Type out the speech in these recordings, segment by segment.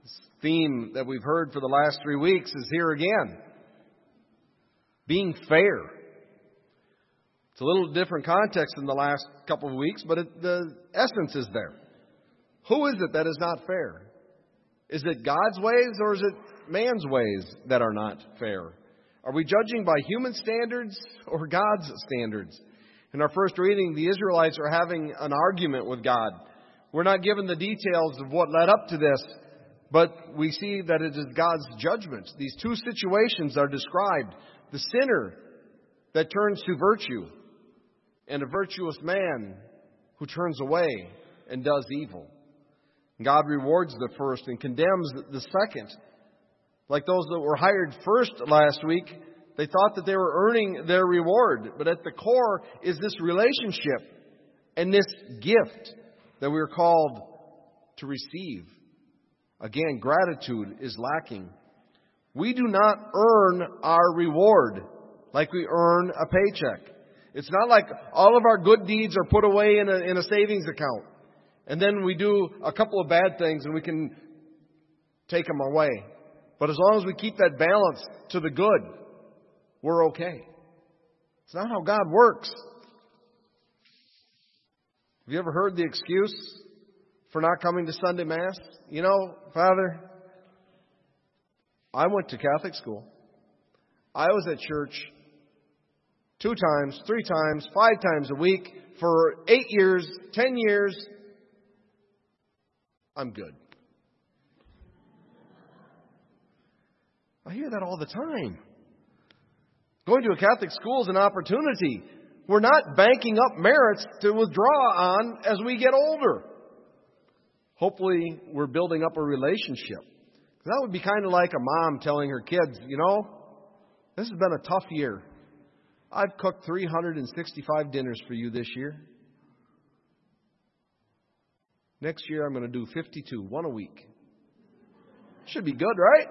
Theme that we've heard for the last 3 weeks is here again. Being fair. It's a little different context than the last couple of weeks, but the essence is there. Who is it that is not fair? Is it God's ways or is it man's ways that are not fair? Are we judging by human standards or God's standards? In our first reading, the Israelites are having an argument with God. We're not given the details of what led up to this, but we see that it is God's judgment. These two situations are described. The sinner that turns to virtue and a virtuous man who turns away and does evil. God rewards the first and condemns the second. Like those that were hired first last week, they thought that they were earning their reward. But at the core is this relationship and this gift that we are called to receive. Again, gratitude is lacking. We do not earn our reward like we earn a paycheck. It's not like all of our good deeds are put away in a savings account. And then we do a couple of bad things and we can take them away. But as long as we keep that balance to the good, we're okay. It's not how God works. Have you ever heard the excuse for not coming to Sunday Mass? You know, Father, I went to Catholic school. I was at church 2 times, 3 times, 5 times a week for 8 years, 10 years. I'm good. I hear that all the time. Going to a Catholic school is an opportunity. We're not banking up merits to withdraw on as we get older. Hopefully, we're building up a relationship. That would be kind of like a mom telling her kids, you know, this has been a tough year. I've cooked 365 dinners for you this year. Next year, I'm going to do 52, 1 a week. Should be good, right?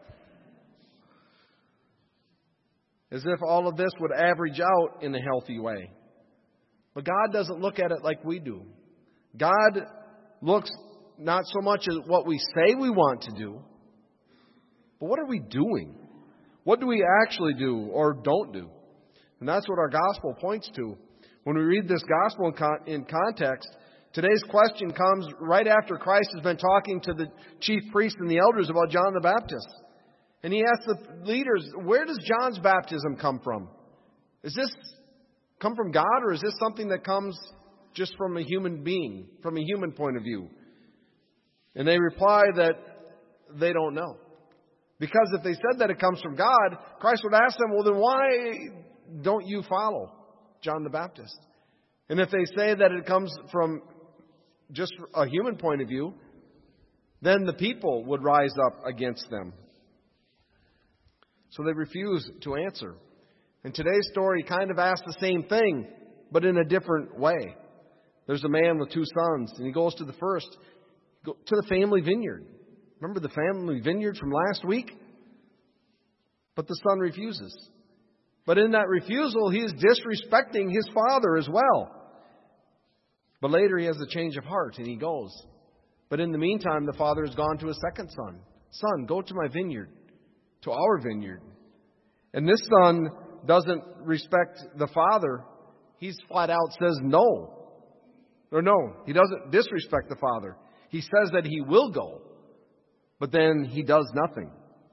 As if all of this would average out in a healthy way. But God doesn't look at it like we do. God looks not so much at what we say we want to do, but what are we doing? What do we actually do or don't do? And that's what our gospel points to. When we read this gospel in context, today's question comes right after Christ has been talking to the chief priests and the elders about John the Baptist. And he asked the leaders, where does John's baptism come from? Is this come from God, or is this something that comes just from a human being, from a human point of view? And they reply that they don't know. Because if they said that it comes from God, Christ would ask them, well, then why don't you follow John the Baptist? And if they say that it comes from just a human point of view, then the people would rise up against them. So they refuse to answer. And today's story kind of asks the same thing, but in a different way. There's a man with 2 sons, and he goes to the first, to the family vineyard. Remember the family vineyard from last week? But the son refuses. But in that refusal, he is disrespecting his father as well. But later he has a change of heart, and he goes. But in the meantime, the father has gone to a second son. Son, go to my vineyard. To our vineyard. And this son doesn't respect the father. He's flat out says no. Or no, he doesn't disrespect the father. He says that he will go. But then he does nothing.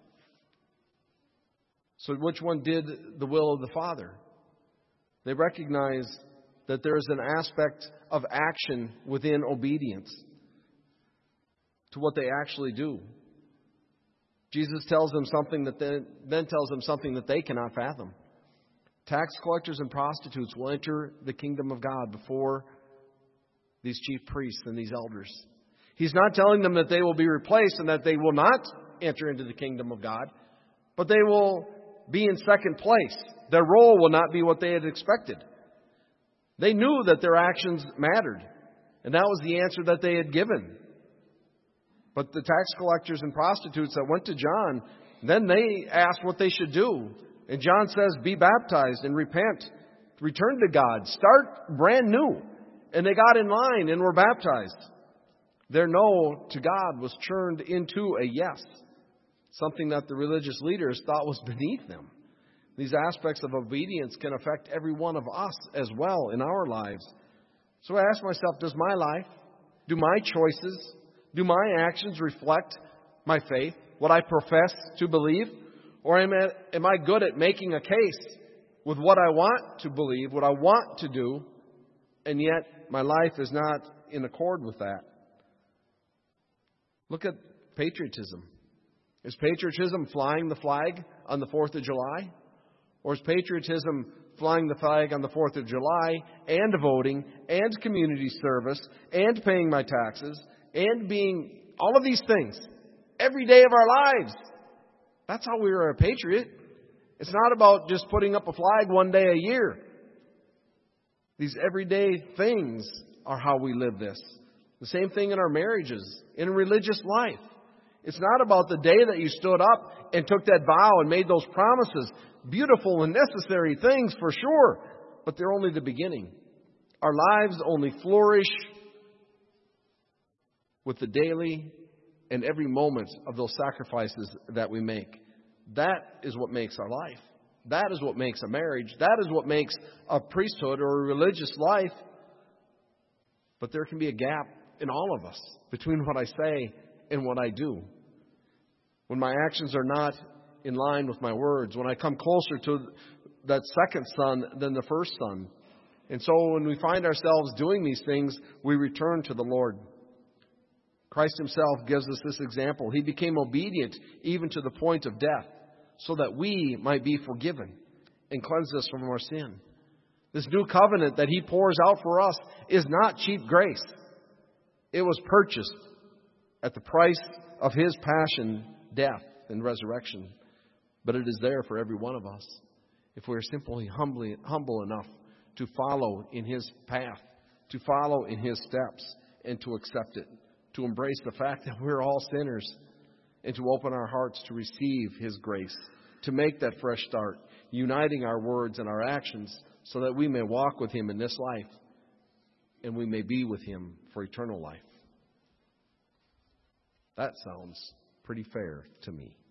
So which one did the will of the father? They recognize that there is an aspect of action within obedience to what they actually do. Jesus tells them something that then tells them something that they cannot fathom. Tax collectors and prostitutes will enter the kingdom of God before these chief priests and these elders. He's not telling them that they will be replaced and that they will not enter into the kingdom of God, but they will be in second place. Their role will not be what they had expected. They knew that their actions mattered, and that was the answer that they had given. But the tax collectors and prostitutes that went to John, then they asked what they should do. And John says, be baptized and repent. Return to God. Start brand new. And they got in line and were baptized. Their no to God was turned into a yes, something that the religious leaders thought was beneath them. These aspects of obedience can affect every one of us as well in our lives. So I ask myself, does my life, do my choices, do my actions reflect my faith, what I profess to believe? Or am I good at making a case with what I want to believe, what I want to do, and yet my life is not in accord with that? Look at patriotism. Is patriotism flying the flag on the 4th of July? Or is patriotism flying the flag on the 4th of July and voting and community service and paying my taxes and being all of these things every day of our lives? That's how we are a patriot. It's not about just putting up a flag one day a year. These everyday things are how we live this. The same thing in our marriages, in religious life. It's not about the day that you stood up and took that vow and made those promises. Beautiful and necessary things for sure, but they're only the beginning. Our lives only flourish with the daily and every moment of those sacrifices that we make. That is what makes our life. That is what makes a marriage. That is what makes a priesthood or a religious life. But there can be a gap in all of us between what I say and what I do. When my actions are not in line with my words, when I come closer to that second son than the first son. And so when we find ourselves doing these things, we return to the Lord. Christ himself gives us this example. He became obedient even to the point of death so that we might be forgiven and cleanse us from our sin. This new covenant that he pours out for us is not cheap grace. It was purchased at the price of his passion, death, and resurrection. But it is there for every one of us if we are simply humble enough to follow in his path, to follow in his steps, and to accept it, to embrace the fact that we're all sinners, and to open our hearts to receive his grace, to make that fresh start, uniting our words and our actions so that we may walk with him in this life and we may be with him for eternal life. That sounds pretty fair to me.